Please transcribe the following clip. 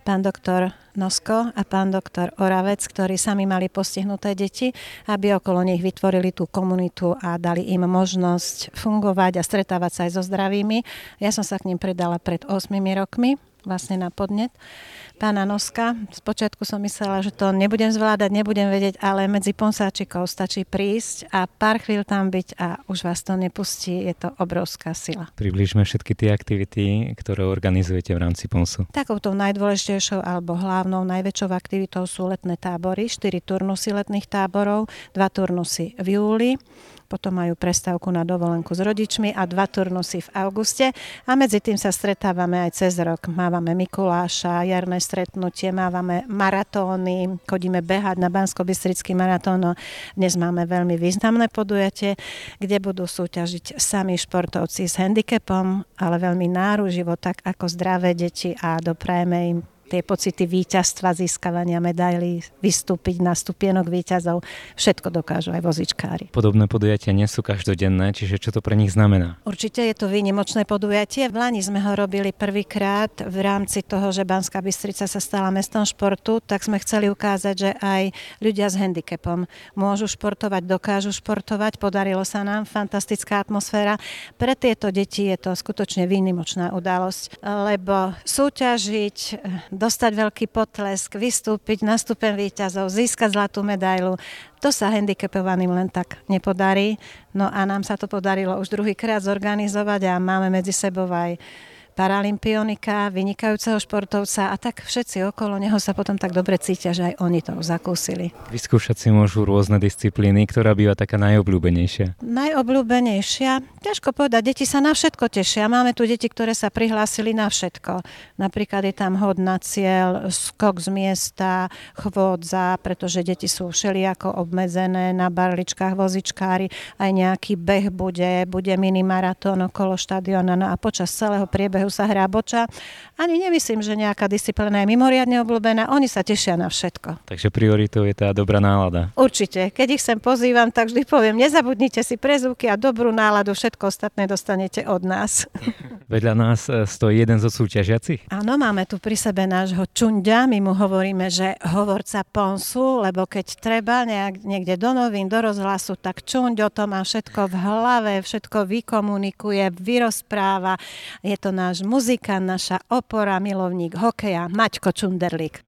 pán doktor Nosko a pán doktor Oravec, ktorí sami mali postihnuté deti, aby okolo nich vytvorili tú komunitu a dali im možnosť fungovať a stretávať sa aj so zdravými. Ja som sa k ním predala pred 8 rokmi, vlastne na podnet pána Noska. Spočiatku som myslela, že to nebudem zvládať, nebudem vedieť, ale medzi ponsáčikov stačí prísť a pár chvíľ tam byť a už vás to nepustí. Je to obrovská sila. Približme všetky tie aktivity, ktoré organizujete v rámci Ponsu. Takouto najdôležitejšou alebo hlavnou, najväčšou aktivitou sú letné tábory, 4 turnusy letných táborov, 2 turnusy v júli, potom majú prestávku na dovolenku s rodičmi a 2 turnusy v auguste a medzi tým sa stretávame aj cez rok. Mávame Mikuláša, jarné stretnutie, mávame maratóny, chodíme behať na Banskobystrický maratón. Dnes máme veľmi významné podujatie, kde budú súťažiť sami športovci s handicapom, ale veľmi náruživo, tak ako zdravé deti a doprajeme im tie pocity víťazstva, získavania medailí, vystúpiť na stupienok víťazov, všetko dokážu aj vozičkári. Podobné podujatia nie sú každodenné, čiže čo to pre nich znamená? Určite je to výnimočné podujatie. V Lani sme ho robili prvýkrát v rámci toho, že Banská Bystrica sa stala mestom športu, tak sme chceli ukázať, že aj ľudia s handicapom môžu športovať, dokážu športovať. Podarilo sa nám, fantastická atmosféra. Pre tieto deti je to skutočne výnimočná udalosť, lebo súťažiť, dostať veľký potlesk, vystúpiť na stupeň víťazov, získať zlatú medailu. To sa handicapovaným len tak nepodarí. No a nám sa to podarilo už druhýkrát zorganizovať a máme medzi sebou aj paralympionika, vynikajúceho športovca a tak všetci okolo neho sa potom tak dobre cítia, že aj oni to zakúsili. Vyskúšať si môžu rôzne disciplíny, ktorá býva taká najobľúbenejšia. Najobľúbenejšia? Ťažko povedať, deti sa na všetko tešia. Máme tu deti, ktoré sa prihlásili na všetko. Napríklad je tam hod na cieľ, skok z miesta, chôdza, pretože deti sú všelijako obmedzené na barličkách, vozičkári, aj nejaký beh bude minimaratón okolo štadióna, no a počas celého priebehu sa hrá boča. Ani nemyslím, že nejaká disciplína je mimoriadne obľúbená. Oni sa tešia na všetko. Takže prioritou je tá dobrá nálada. Určite. Keď ich sem pozývam, tak vždy poviem, nezabudnite si prezúky a dobrú náladu, všetko ostatné dostanete od nás. Vedľa nás stojí jeden zo súťažiacich? Áno, máme tu pri sebe nášho čunďa. My mu hovoríme, že hovorca Ponsu, lebo keď treba niekde do novín, do rozhlasu, tak čunďo to má všetko v hlave, všetko vykomunikuje, vyrozpráva. Je to náš muzikant, naša opora, milovník hokeja, Maťko Čunderlík.